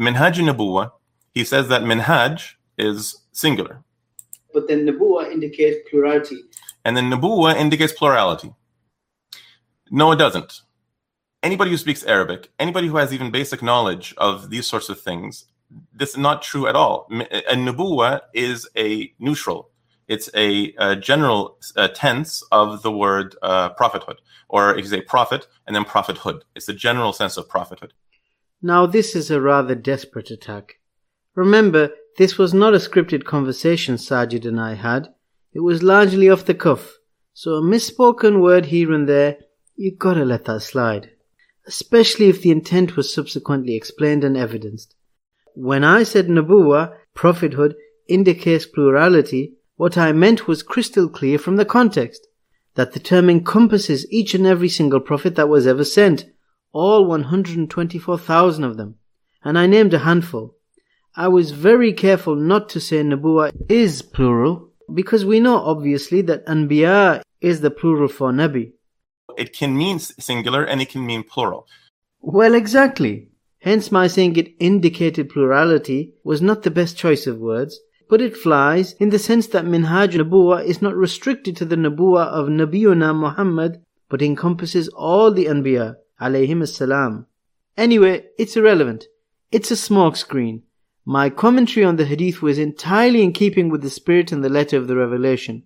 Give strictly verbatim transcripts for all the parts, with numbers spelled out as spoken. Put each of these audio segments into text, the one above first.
Minhaj Nubuwah, he says that Minhaj is singular. But then Nubuwah indicates plurality. And then Nubuwah indicates plurality. No, it doesn't. Anybody who speaks Arabic, anybody who has even basic knowledge of these sorts of things, this is not true at all. A Nubuwah is a neutral. It's a, a general uh, tense of the word uh, prophethood. Or if you say prophet and then prophethood. It's the general sense of prophethood. Now this is a rather desperate attack. Remember, this was not a scripted conversation Sajid and I had. It was largely off the cuff. So a misspoken word here and there, you gotta let that slide. Especially if the intent was subsequently explained and evidenced. When I said Nubuwah, prophethood, indicates plurality, what I meant was crystal clear from the context, that the term encompasses each and every single prophet that was ever sent, all one hundred twenty-four thousand of them, and I named a handful. I was very careful not to say Nubuwah is plural, because we know obviously that Anbiya is the plural for Nabi. It can mean singular and it can mean plural. Well, exactly. Hence my saying it indicated plurality was not the best choice of words, but it flies in the sense that Minhaj Nubuwah is not restricted to the Nubuwah of Nabiyuna Muhammad, but encompasses all the Anbiya, alayhim as-salam. Anyway, it's irrelevant. It's a smokescreen. My commentary on the hadith was entirely in keeping with the spirit and the letter of the revelation.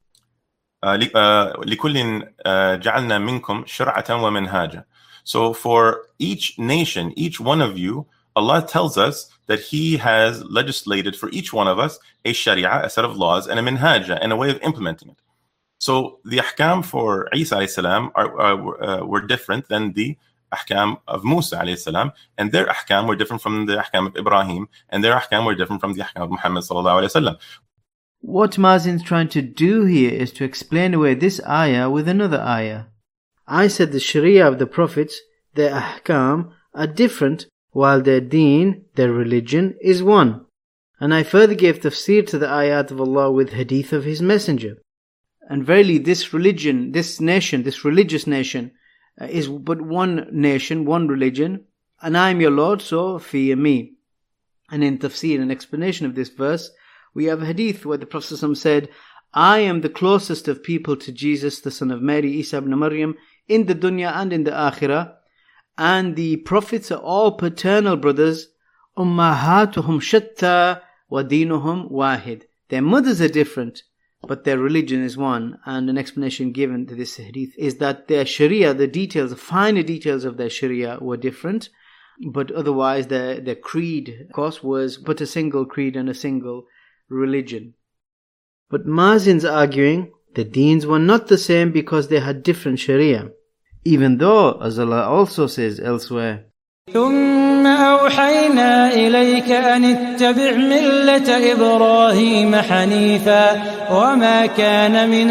لِكُلٍّ جَعَلْنَا مِنْكُمْ شِرْعَةً وَمِنْهَاجًا. So for each nation, each one of you, Allah tells us that He has legislated for each one of us a sharia, a set of laws, and a minhaja, and a way of implementing it. So the ahkam for Isa alayhi salam are, are, uh, were different than the ahkam of Musa alayhi salam, and their ahkam were different from the ahkam of Ibrahim, and their ahkam were different from the ahkam of Muhammad sallallahu alayhi wasallam. What Mazin's trying to do here is to explain away this ayah with another ayah. I said the sharia of the prophets, their ahkam, are different, while their deen, their religion, is one. And I further gave tafsir to the ayat of Allah with hadith of His Messenger. And verily this religion, this nation, this religious nation, uh, is but one nation, one religion, and I am your Lord, so fear me. And in tafsir and explanation of this verse, we have a hadith where the Prophet said, I am the closest of people to Jesus, the son of Mary, Isa ibn Maryam, in the dunya and in the akhirah, and the prophets are all paternal brothers, ummahatuhum shatta wa dinuhum wahid. Their mothers are different, but their religion is one. And an explanation given to this hadith is that their sharia, the details, the finer details of their sharia were different, but otherwise their, their creed, of course, was but a single creed and a single religion. But Mazin's arguing the deens were not the same because they had different sharia, even though, as Allah also says elsewhere, ثم أوحينا إليك أن اتبع ملة إبراهيم حنيفا وما كان من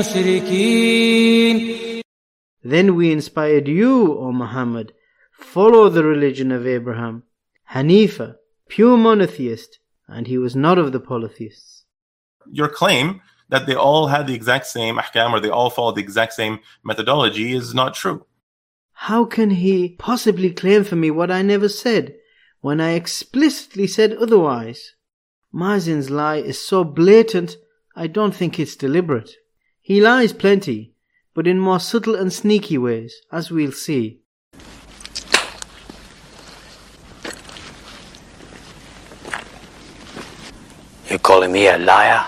المشركين. Then we inspired you, O Muhammad, follow the religion of Abraham, Hanifa, pure monotheist, and he was not of the polytheists. Your claim that they all had the exact same ahkam or they all followed the exact same methodology is not true. How can he possibly claim for me what I never said, when I explicitly said otherwise? Mazin's lie is so blatant, I don't think it's deliberate. He lies plenty, but in more subtle and sneaky ways, as we'll see. You're calling me a liar?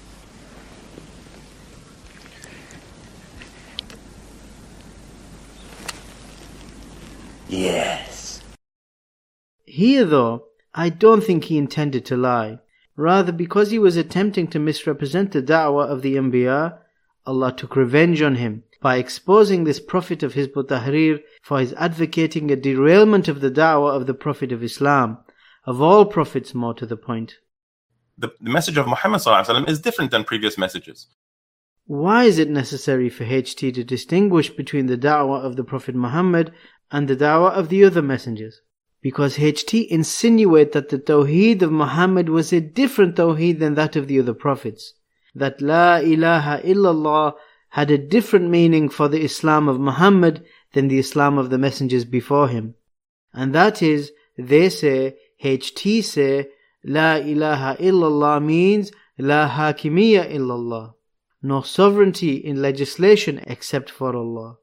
Yes. Here, though, I don't think he intended to lie. Rather, because he was attempting to misrepresent the da'wah of the Anbiya, Allah took revenge on him by exposing this prophet of Hizb ut-Tahrir for his advocating a derailment of the da'wah of the Prophet of Islam, of all prophets more to the point. The, the message of Muhammad sallallahu alaihi wasallam is different than previous messages. Why is it necessary for H T to distinguish between the da'wah of the Prophet Muhammad and the da'wah of the other messengers? Because H T insinuate that the tawheed of Muhammad was a different tawheed than that of the other prophets. That La ilaha illallah had a different meaning for the Islam of Muhammad than the Islam of the messengers before him. And that is, they say, H T say, La ilaha illallah means La hakimiyya illallah. No sovereignty in legislation except for Allah.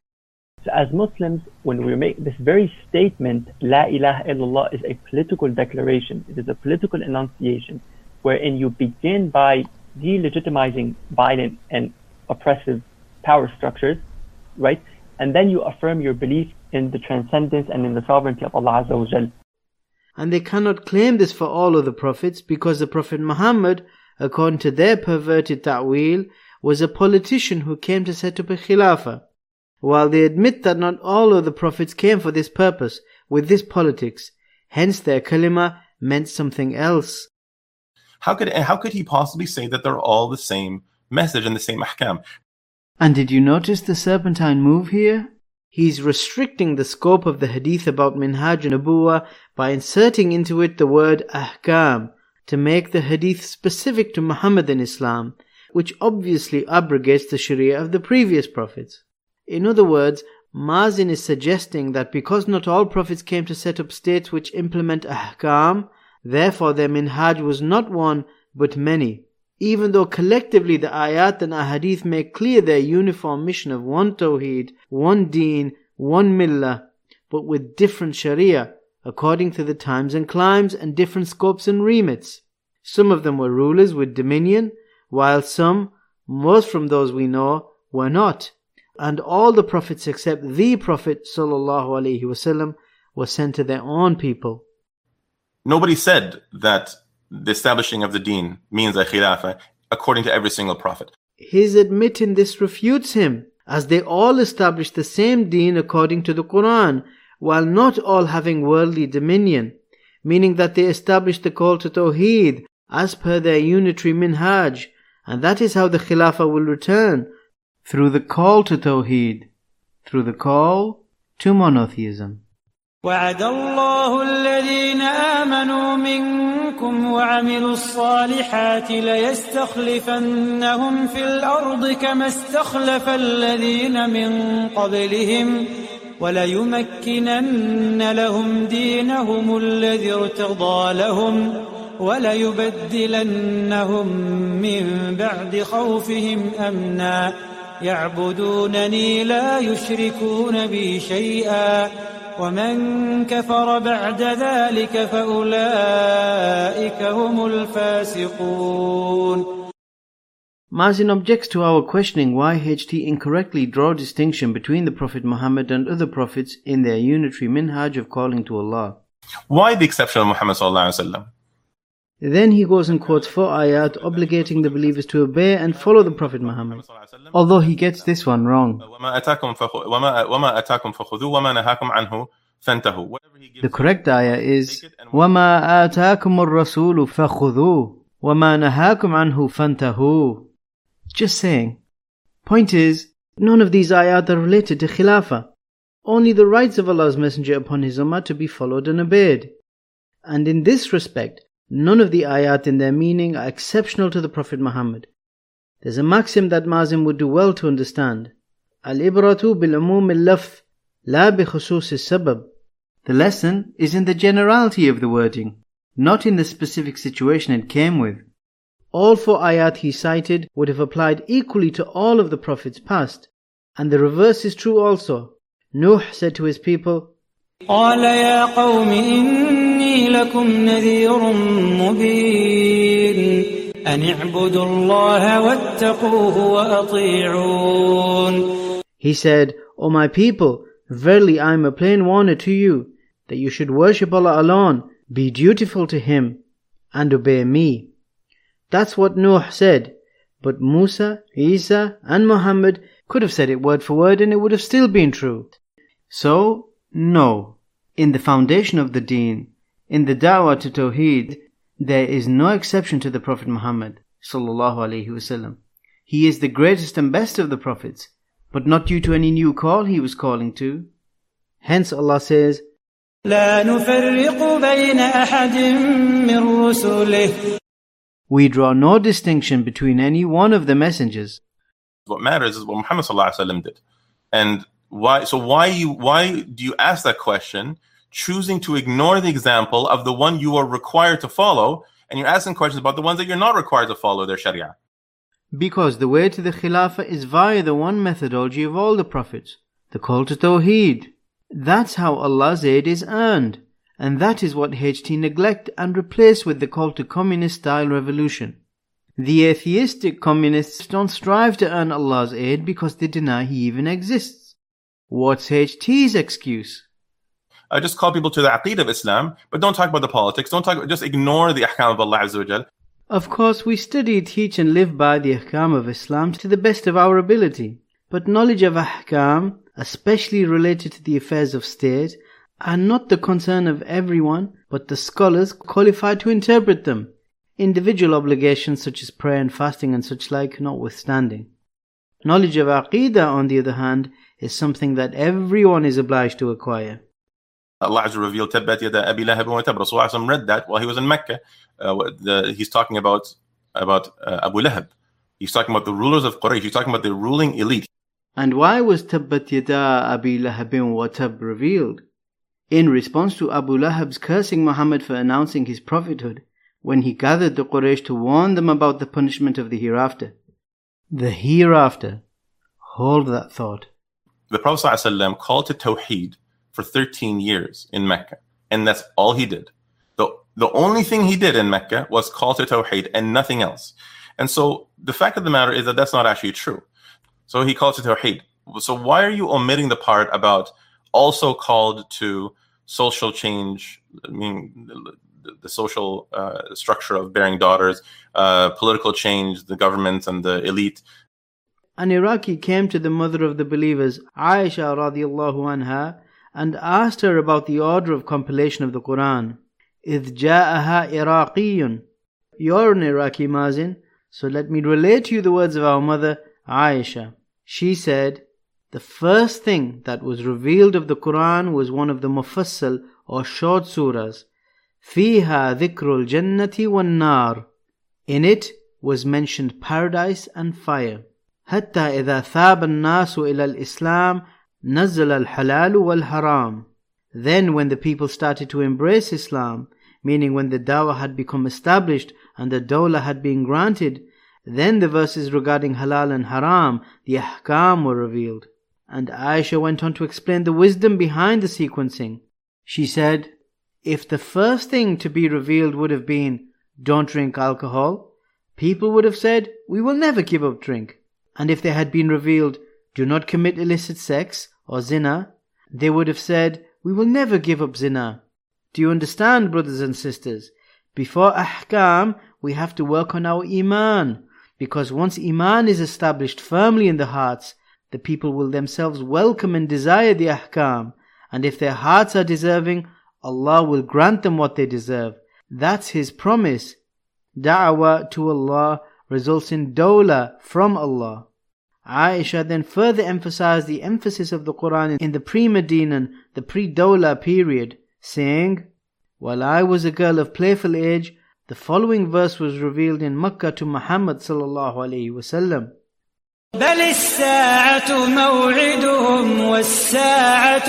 So as Muslims, when we make this very statement, La ilaha illallah is a political declaration. It is a political enunciation wherein you begin by delegitimizing violent and oppressive power structures, right? And then you affirm your belief in the transcendence and in the sovereignty of Allah Azza wa Jal. And they cannot claim this for all of the prophets because the Prophet Muhammad, according to their perverted ta'wil, was a politician who came to set up a khilafah. While they admit that not all of the prophets came for this purpose, with this politics, hence their kalima meant something else. How could how could he possibly say that they're all the same message and the same ahkam? And did you notice the serpentine move here? He's restricting the scope of the hadith about Minhaj Nubuwah by inserting into it the word ahkam to make the hadith specific to Muhammadan Islam, which obviously abrogates the sharia of the previous prophets. In other words, Mazin is suggesting that because not all prophets came to set up states which implement ahkam, therefore their minhaj was not one but many, even though collectively the ayat and ahadith make clear their uniform mission of one tawheed, one deen, one millah, but with different sharia according to the times and climes and different scopes and remits. Some of them were rulers with dominion, while some, most from those we know, were not. And all the prophets except the Prophet sallallahu alaihi wasallam were sent to their own people. Nobody said that the establishing of the deen means a khilafah according to every single prophet. His admitting this refutes him, as they all established the same deen according to the Quran, while not all having worldly dominion, meaning that they established the call to Tawheed as per their unitary minhaj, and that is how the khilafah will return, through the call to Tawheed, through the call to monotheism. وعد الله الذين آمنوا منكم وعملوا الصالحات ليستخلفنهم في الأرض كما استخلف الذين من قبلهم وليمكنن لهم دينهم الذي ارتضى لهم وليبدلنهم من بعد خوفهم أمنا يعبدونني لا يشركون بي شيئا ومن كفر بعد ذلك فأولئك هم الفاسقون. Mazin objects to our questioning why H T incorrectly draw distinction between the Prophet Muhammad and other prophets in their unitary minhaj of calling to Allah. Why the exception of Muhammad sallallahu alaihi wasallam? Then he goes and quotes four ayat obligating the believers to obey and follow the Prophet Muhammad, although he gets this one wrong. The correct ayah is وَمَا آتَاكُمُ الرَّسُولُ فَخُذُوهُ وَمَا نَهَاكُمْ عَنْهُ فَانْتَهُوا. Just saying. Point is, none of these ayat are related to khilafah. Only the rights of Allah's Messenger upon His ummah to be followed and obeyed. And in this respect, none of the ayat in their meaning are exceptional to the Prophet Muhammad. There's a maxim that Mazin would do well to understand. Al-ibratu bil-umum al-lafz, la bi-khusus al-sabab. The lesson is in the generality of the wording, not in the specific situation it came with. All four ayat he cited would have applied equally to all of the prophets past, and the reverse is true also. Nuh said to his people, قال يا قوم إني لكم نذير مبين أن اعبدوا الله واتقوه وأطيعون. He said, O my people, verily I am a plain warner to you, that you should worship Allah alone, be dutiful to Him, and obey me. That's what Nuh said, but Musa, Isa, and Muhammad could have said it word for word and it would have still been true. So, no, in the foundation of the deen, in the da'wah to Tawheed, there is no exception to the Prophet Muhammad sallallahu alaihi wasallam. He is the greatest and best of the prophets, but not due to any new call he was calling to. Hence Allah says, لا نفرق بين أحد من رسله. We draw no distinction between any one of the messengers. What matters is what Muhammad sallallahu alaihi wasallam did. And why so why you why do you ask that question choosing to ignore the example of the one you are required to follow, and you're asking questions about the ones that you're not required to follow their sharia. Because the way to the Khilafah is via the one methodology of all the prophets, the call to Tawheed. That's how Allah's aid is earned, and that is what H T neglect and replace with the call to communist-style revolution. The atheistic communists don't strive to earn Allah's aid because they deny He even exists. What's H T's excuse? I just call people to the aqeedah of Islam, but don't talk about the politics. Don't talk. Just ignore the ahkam of Allah Azza wa Jal. Of course, we study, teach and live by the ahkam of Islam to the best of our ability. But knowledge of ahkam, especially related to the affairs of state, are not the concern of everyone, but the scholars qualified to interpret them. Individual obligations such as prayer and fasting and such like notwithstanding. Knowledge of aqeedah, on the other hand, is something that everyone is obliged to acquire. Allah Azza revealed Tabbat Yada Abi Lahab wa Tab. Rasulullah read that while he was in Mecca. Uh, the, he's talking about about uh, Abu Lahab. He's talking about the rulers of Quraysh. He's talking about the ruling elite. And why was Tabbat Yada Abi Lahab wa Tab revealed? In response to Abu Lahab's cursing Muhammad for announcing his prophethood, when he gathered the Quraysh to warn them about the punishment of the hereafter. The hereafter. Hold that thought. The Prophet ﷺ called to Tawheed for thirteen years in Mecca, and that's all he did. The, the only thing he did in Mecca was call to Tawheed and nothing else. And so the fact of the matter is that that's not actually true. So he called to Tawheed. So why are you omitting the part about also called to social change, I mean, the, the social uh, structure of bearing daughters, uh, political change, the government and the elite? An Iraqi came to the mother of the believers, Aisha radiallahu anha, and asked her about the order of compilation of the Quran. إِذْ جَاءَهَا إِرَاقِيٌّ. You're an Iraqi, Mazin, so let me relate to you the words of our mother, Aisha. She said, the first thing that was revealed of the Quran was one of the Mufassal or short surahs. فِيهَا ذِكْرُ الْجَنَّةِ وَالنَّارِ. In it was mentioned paradise and fire. حَتَّى إِذَا ثَابَ النَّاسُ إِلَى الْإِسْلَامِ نَزَّلَ الْحَلَالُ وَالْحَرَامُ. Then when the people started to embrace Islam, meaning when the dawah had become established and the dawla had been granted, then the verses regarding halal and haram, the ahkam, were revealed. And Aisha went on to explain the wisdom behind the sequencing. She said, if the first thing to be revealed would have been, don't drink alcohol, people would have said, we will never give up drink. And if there had been revealed, do not commit illicit sex or zina, they would have said, we will never give up zina. Do you understand, brothers and sisters? Before ahkam, we have to work on our iman, because once iman is established firmly in the hearts, the people will themselves welcome and desire the ahkam, and if their hearts are deserving, Allah will grant them what they deserve. That's His promise. Da'wah to Allah results in dawla from Allah. Aisha then further emphasized the emphasis of the Quran in the pre-Medinan, the pre-Dawla period, saying, while I was a girl of playful age, the following verse was revealed in Makkah to Muhammad sallallahu alayhi wasallam. بل الساعة موعدهم والساعة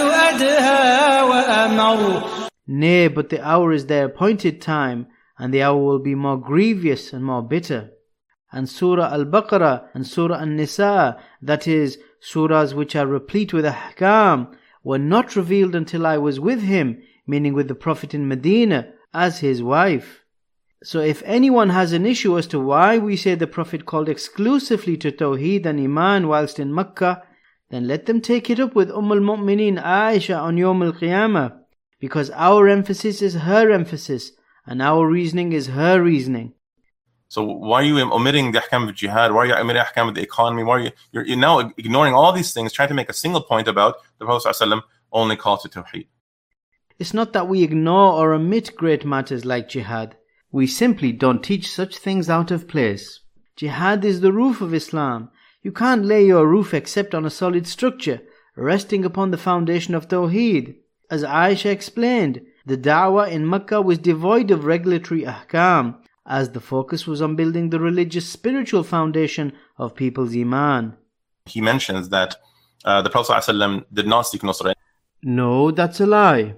أدهى وأمر. Nay, but the hour is their appointed time, and the hour will be more grievous and more bitter. And Surah Al-Baqarah and Surah An-Nisa, that is, surahs which are replete with ahkam, were not revealed until I was with him, meaning with the Prophet in Medina, as his wife. So if anyone has an issue as to why we say the Prophet called exclusively to Tawheed and Iman whilst in Makkah, then let them take it up with Umm al-Mu'mineen Aisha on Yawm al-Qiyamah, because our emphasis is her emphasis, and our reasoning is her reasoning. So why are you omitting the ahkam of jihad? Why are you omitting the ahkam of the economy? Why are you, you're, you're now ignoring all these things, trying to make a single point about the Prophet ﷺ only call to Tawheed? It's not that we ignore or omit great matters like jihad. We simply don't teach such things out of place. Jihad is the roof of Islam. You can't lay your roof except on a solid structure, resting upon the foundation of Tawheed. As Aisha explained, the da'wah in Makkah was devoid of regulatory ahkam, as the focus was on building the religious spiritual foundation of people's iman. He mentions that uh, the Prophet ﷺ did not seek nusra. No, that's a lie.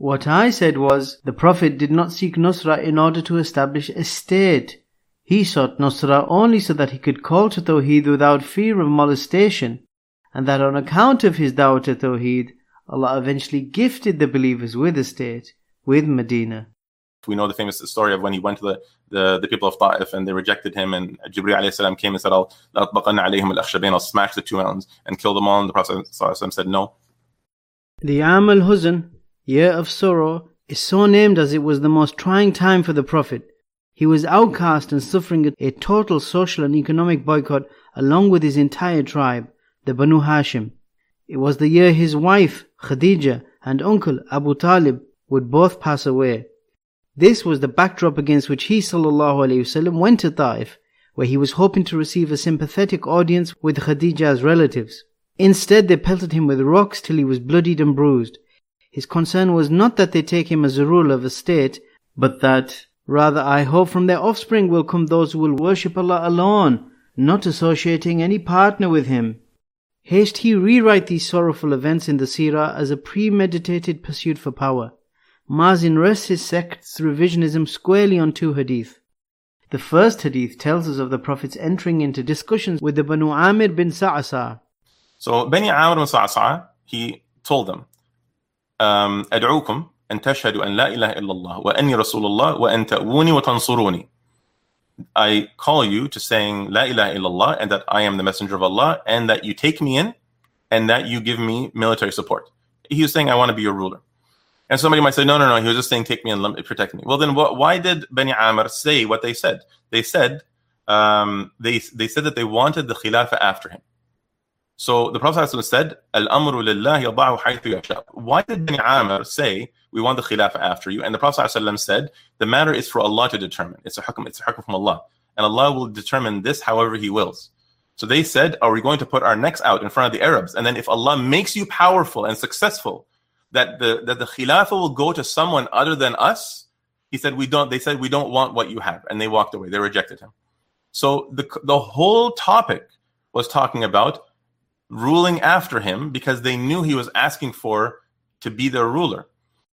What I said was, the Prophet did not seek Nusra in order to establish a state. He sought Nusra only so that he could call to Tawheed without fear of molestation, and that on account of his da'wah to Tawheed, Allah eventually gifted the believers with a state, with Medina. We know the famous story of when he went to the, the, the people of Ta'if and they rejected him, and Jibreel alayhi salam came and said, I'll, I'll smash the two mountains and kill them all, and the Prophet said no. The Aam al-Huzn, year of sorrow, is so named as it was the most trying time for the Prophet. He was outcast and suffering a total social and economic boycott along with his entire tribe, the Banu Hashim. It was the year his wife, Khadija, and uncle, Abu Talib, would both pass away. This was the backdrop against which he sallallahu alayhi wasallam went to Ta'if, where he was hoping to receive a sympathetic audience with Khadija's relatives. Instead, they pelted him with rocks till he was bloodied and bruised. His concern was not that they take him as a ruler of a state, but that, rather, I hope from their offspring will come those who will worship Allah alone, not associating any partner with Him. Haste he rewrite these sorrowful events in the seerah as a premeditated pursuit for power. Mazin rests his sect's revisionism squarely on two hadith. The first hadith tells us of the Prophet's entering into discussions with the Banu Amir bin Sa'asa. So Bani Amr bin Sa'asa, he told them, um, أدعوكم أن تشهدوا أن لا إله إلا الله وأني رسول الله وأن تأووني وتنصروني. I call you to saying La ilaha illallah and that I am the messenger of Allah and that you take me in and that you give me military support. He was saying, I want to be your ruler. And somebody might say, no, no, no, he was just saying, take me and protect me. Well, then what, why did Bani Amr say what they said? They said, um, they, they said that they wanted the Khilafah after him. So the Prophet ﷺ said, Al-amru lillahi yada'u haythu yasha. Why did Bani Amr say, we want the Khilafah after you? And the Prophet ﷺ said, the matter is for Allah to determine. It's a hukm, it's a hukm from Allah. And Allah will determine this however He wills. So they said, are we going to put our necks out in front of the Arabs? And then if Allah makes you powerful and successful, that the that the Khilafah will go to someone other than us? He said, we don't. They said, we don't want what you have. And they walked away. They rejected him. So the the whole topic was talking about ruling after him because they knew he was asking for to be their ruler.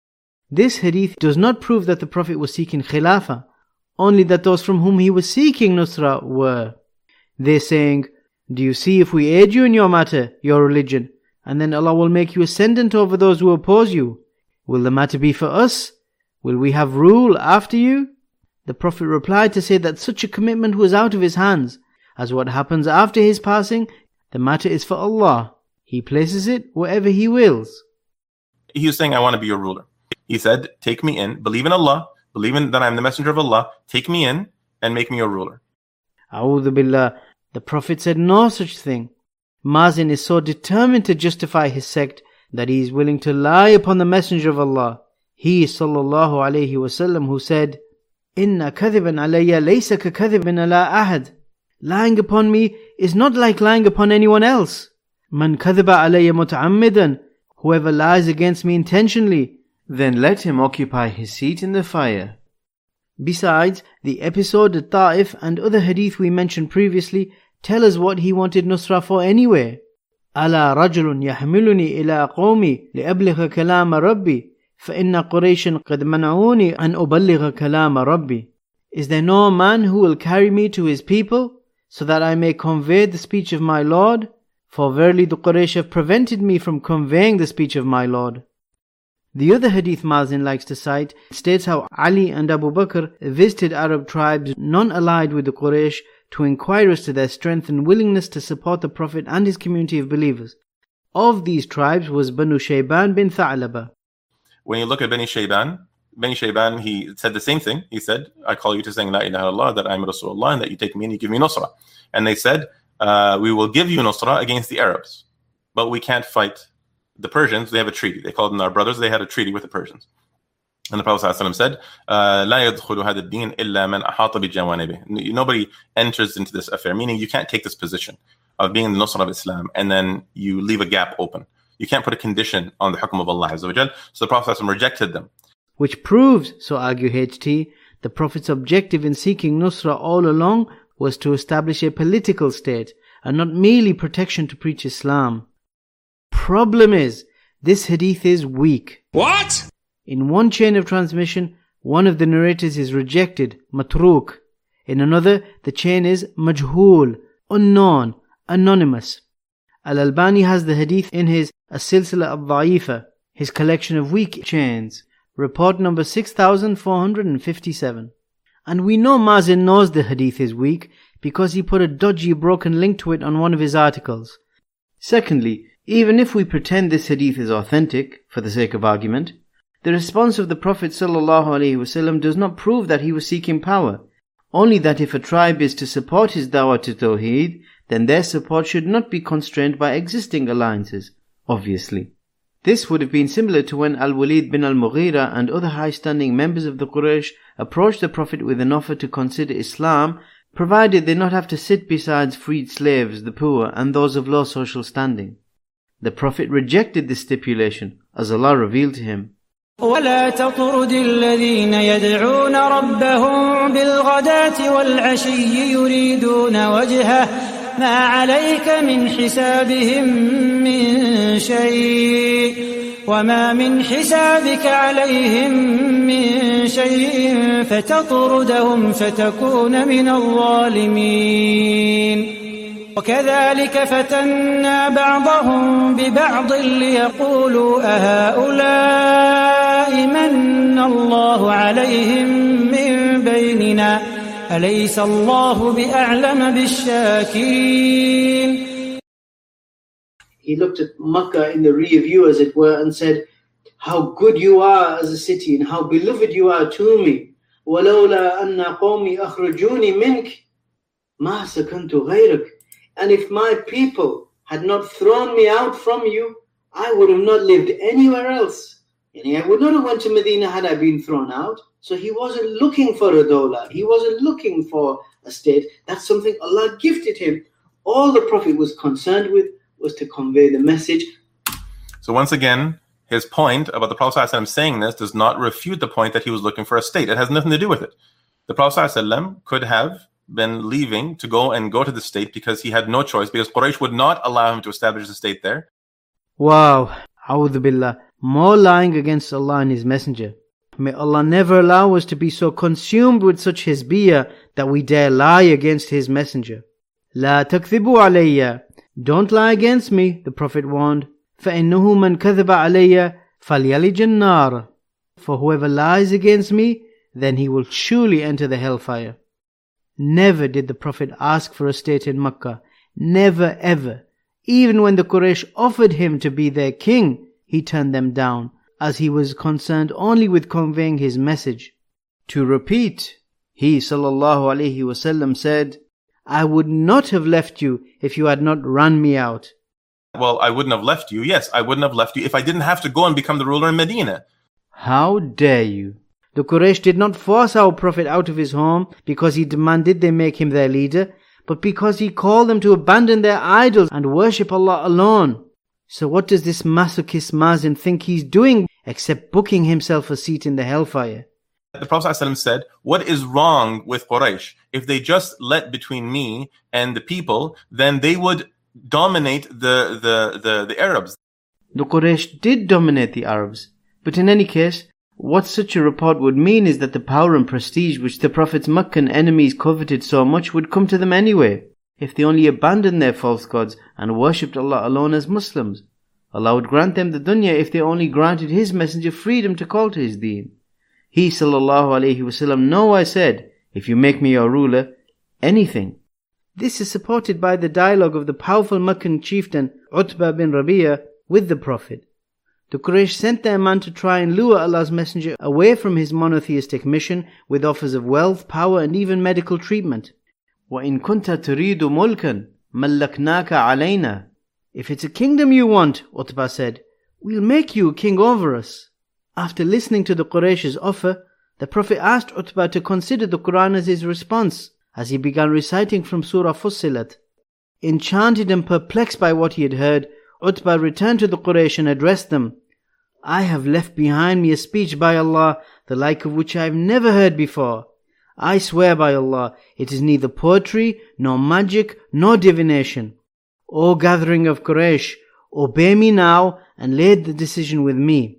This hadith does not prove that the Prophet was seeking Khilafah, only that those from whom he was seeking Nusra were. They saying, do you see if we aid you in your matter, your religion, and then Allah will make you ascendant over those who oppose you? Will the matter be for us? Will we have rule after you? The Prophet replied to say that such a commitment was out of his hands, as what happens after his passing, the matter is for Allah. He places it wherever He wills. He was saying, I want to be your ruler. He said, take me in, believe in Allah, believe in that I am the messenger of Allah, take me in and make me your ruler. A'udhu billah. The Prophet said no such thing. Mazin is so determined to justify his sect that he is willing to lie upon the messenger of Allah. He sallallahu alayhi wasallam who said, Inna kadhiban alayya laysa ka kadhibin ala ahad. Lying upon me is not like lying upon anyone else. Man kadhiba alayya muta'ammidan. Whoever lies against me intentionally, then let him occupy his seat in the fire. Besides, the episode at Ta'if and other hadith we mentioned previously tell us what he wanted Nusra for anyway. ألا رجل يحملني إلى قومي لأبلغ كلام ربي فإن قريشا قد منعوني أن أبلغ كلام ربي. Is there no man who will carry me to his people so that I may convey the speech of my Lord? For verily the Quraysh have prevented me from conveying the speech of my Lord. The other hadith Mazin likes to cite states how Ali and Abu Bakr visited Arab tribes non-allied with the Quraysh to inquire as to their strength and willingness to support the Prophet and his community of believers. Of these tribes was Banu Shayban bin Tha'laba. When you look at Bani Shayban, Bani Shayban, he said the same thing. He said, I call you to saying La ilaha illallah, that I am Rasulullah, and that you take me and you give me Nusra. And they said, uh, we will give you Nusra against the Arabs, but we can't fight the Persians. They have a treaty. They called them our brothers. They had a treaty with the Persians. And the Prophet ﷺ said, لا يدخل هذا الدين إلا من أحاط بجوانبه. Nobody enters into this affair, meaning you can't take this position of being the Nusra of Islam and then you leave a gap open. You can't put a condition on the hukm of Allah Azza wa Jal. So the Prophet ﷺ rejected them. Which proves, so argue H T, the Prophet's objective in seeking Nusra all along was to establish a political state and not merely protection to preach Islam. Problem is, this hadith is weak. What? In one chain of transmission, one of the narrators is rejected, matruk. In another, the chain is majhul, unknown, anonymous. Al-Albani has the hadith in his As-Silsila al-Dha'ifa, his collection of weak chains, report number six thousand four hundred fifty-seven. And we know Mazin knows the hadith is weak because he put a dodgy broken link to it on one of his articles. Secondly, even if we pretend this hadith is authentic, for the sake of argument, the response of the Prophet ﷺ does not prove that he was seeking power, only that if a tribe is to support his da'wah to Tawheed, then their support should not be constrained by existing alliances, obviously. This would have been similar to when Al-Walid bin Al-Mughira and other high-standing members of the Quraysh approached the Prophet with an offer to consider Islam, provided they not have to sit beside freed slaves, the poor, and those of low social standing. The Prophet rejected this stipulation, as Allah revealed to him, ولا تطرد الذين يدعون ربهم بالغداة والعشي يريدون وجهه ما عليك من حسابهم من شيء وما من حسابك عليهم من شيء فتطردهم فتكون من الظالمين وكذلك فتنا بعضهم ببعض ليقولوا أهؤلاء من الله عليهم من بيننا أليس الله بأعلم بالشاكرين. He looked at Makkah in the rear view, as it were, and said, how good you are as a city and how beloved you are to me. وَلَوْلَا أَنَّ قَوْمِي أَخْرَجُونِي مِنْكَ مَا سَكَنْتُ غَيْرَكَ. And if my people had not thrown me out from you, I would have not lived anywhere else. And I would not have went to Medina had I been thrown out. So he wasn't looking for a dawla. He wasn't looking for a state. That's something Allah gifted him. All the Prophet was concerned with was to convey the message. So once again, his point about the Prophet ﷺ saying this does not refute the point that he was looking for a state. It has nothing to do with it. The Prophet ﷺ could have been leaving to go and go to the state because he had no choice, because Quraysh would not allow him to establish a state there. Wow, A'udhu Billah, more lying against Allah and His Messenger. May Allah never allow us to be so consumed with such hizbiyah that we dare lie against His Messenger. La takdhibu alayya. Don't lie against me, the Prophet warned. فَإِنَّهُ مَنْ كَذَبَ عَلَيَّ فَلْيَلِجَ النَّارَ. For whoever lies against me, then he will surely enter the hellfire. Never did the Prophet ask for a state in Makkah. Never ever. Even when the Quraysh offered him to be their king, he turned them down, as he was concerned only with conveying his message. To repeat, he sallallahu alaihi wasallam said, I would not have left you if you had not run me out. Well, I wouldn't have left you. Yes, I wouldn't have left you if I didn't have to go and become the ruler in Medina. How dare you? The Quraysh did not force our Prophet out of his home because he demanded they make him their leader, but because he called them to abandon their idols and worship Allah alone. So what does this masochist Mazin think he's doing except booking himself a seat in the hellfire? The Prophet ﷺ said, what is wrong with Quraysh? If they just let between me and the people, then they would dominate the, the, the, the Arabs. The Quraysh did dominate the Arabs. But in any case, what such a report would mean is that the power and prestige which the Prophet's Meccan enemies coveted so much would come to them anyway, if they only abandoned their false gods and worshipped Allah alone as Muslims. Allah would grant them the dunya if they only granted His Messenger freedom to call to His deen. He sallallahu alayhi wasallam, no, I said, if you make me your ruler, anything. This is supported by the dialogue of the powerful Meccan chieftain Utbah bin Rabi'ah with the Prophet. The Quraysh sent their man to try and lure Allah's Messenger away from his monotheistic mission with offers of wealth, power, and even medical treatment. وَإِن كُنْتَ تُرِيدُ مُلْكًا مَلَّكْنَاكَ عَلَيْنَا. If it's a kingdom you want, Utbah said, we'll make you king over us. After listening to the Quraysh's offer, the Prophet asked Utbah to consider the Quran as his response, as he began reciting from Surah Fussilat. Enchanted and perplexed by what he had heard, Utbah returned to the Quraysh and addressed them. I have left behind me a speech by Allah, the like of which I have never heard before. I swear by Allah, it is neither poetry, nor magic, nor divination. O gathering of Quraysh, obey me now and lay the decision with me.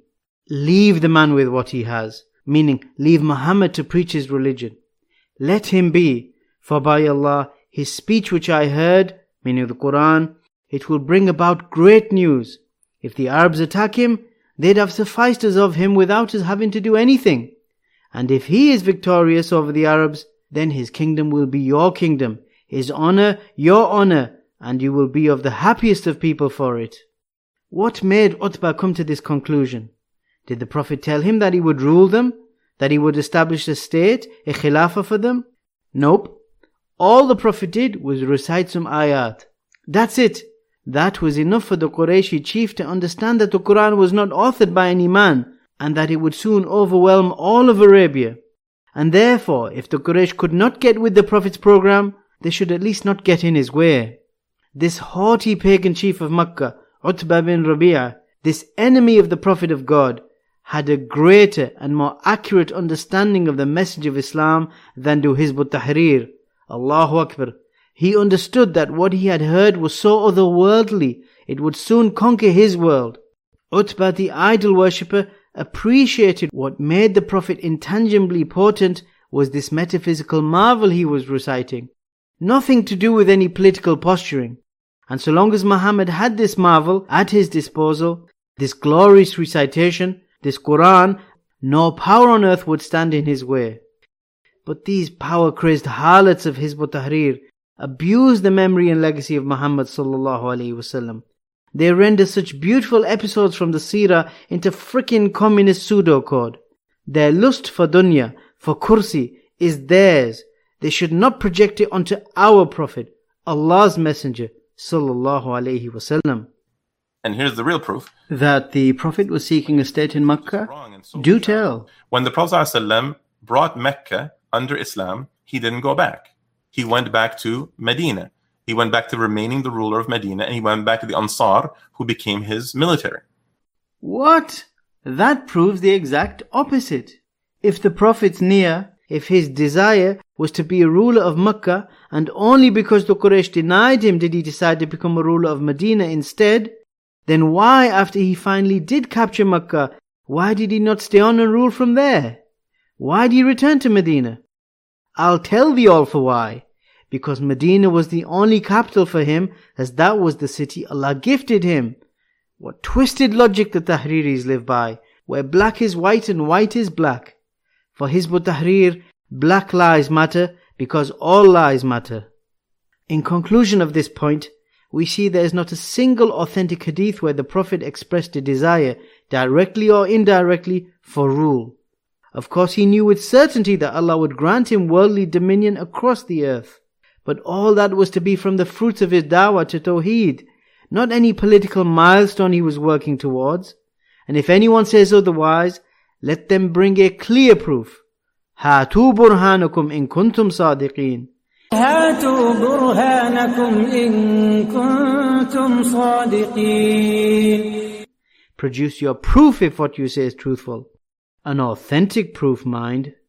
leave the man with what he has, meaning leave Muhammad to preach his religion. Let him be, for by Allah, his speech which I heard, meaning the Quran, it will bring about great news. If the Arabs attack him, they'd have sufficed us of him without us having to do anything. And if he is victorious over the Arabs, then his kingdom will be your kingdom, his honor your honor, and you will be of the happiest of people for it. What made Utbah come to this conclusion? Did the Prophet tell him that he would rule them? That he would establish a state, a khilafah for them? Nope. All the Prophet did was recite some ayat. That's it. That was enough for the Qurayshi chief to understand that the Quran was not authored by any man, and that it would soon overwhelm all of Arabia. And therefore, if the Quraysh could not get with the Prophet's program, they should at least not get in his way. This haughty pagan chief of Makkah, Utbah bin Rabi'ah, this enemy of the Prophet of God, had a greater and more accurate understanding of the message of Islam than do Hizb ut-Tahrir. Allahu Akbar. He understood that what he had heard was so otherworldly, it would soon conquer his world. Utbah, the idol worshipper, appreciated what made the Prophet intangibly potent was this metaphysical marvel he was reciting. Nothing to do with any political posturing. And so long as Muhammad had this marvel at his disposal, this glorious recitation, this Quran, no power on earth would stand in his way. But these power-crazed harlots of Hizb ut-Tahrir abuse the memory and legacy of Muhammad sallallahu alaihi wasallam. They render such beautiful episodes from the seerah into frickin' communist pseudocode. Their lust for dunya, for kursi, is theirs. They should not project it onto our Prophet, Allah's Messenger sallallahu alaihi wasallam. And here's the real proof. That the Prophet was seeking a state in Mecca? So Do tell. When the Prophet ﷺ brought Mecca under Islam, he didn't go back. He went back to Medina. He went back to remaining the ruler of Medina, and he went back to the Ansar, who became his military. What? That proves the exact opposite. If the Prophet's niyyah, if his desire was to be a ruler of Mecca, and only because the Quraysh denied him did he decide to become a ruler of Medina instead, then why, after he finally did capture Mecca, why did he not stay on and rule from there? Why did he return to Medina? I'll tell thee all for why. Because Medina was the only capital for him, as that was the city Allah gifted him. What twisted logic the Tahriris live by, where black is white and white is black. For Hizb ut-Tahrir, black lives matter because all lives matter. In conclusion of this point, we see there is not a single authentic hadith where the Prophet expressed a desire, directly or indirectly, for rule. Of course, he knew with certainty that Allah would grant him worldly dominion across the earth. But all that was to be from the fruits of his da'wah to Tawheed, not any political milestone he was working towards. And if anyone says otherwise, let them bring a clear proof. هَاتُوا بُرْهَانَكُمْ إِن كُنْتُمْ صَادِقِينَ. هاتوا برهانكم إن كنتم صادقين. Produce your proof if what you say is truthful. An authentic proof, mind.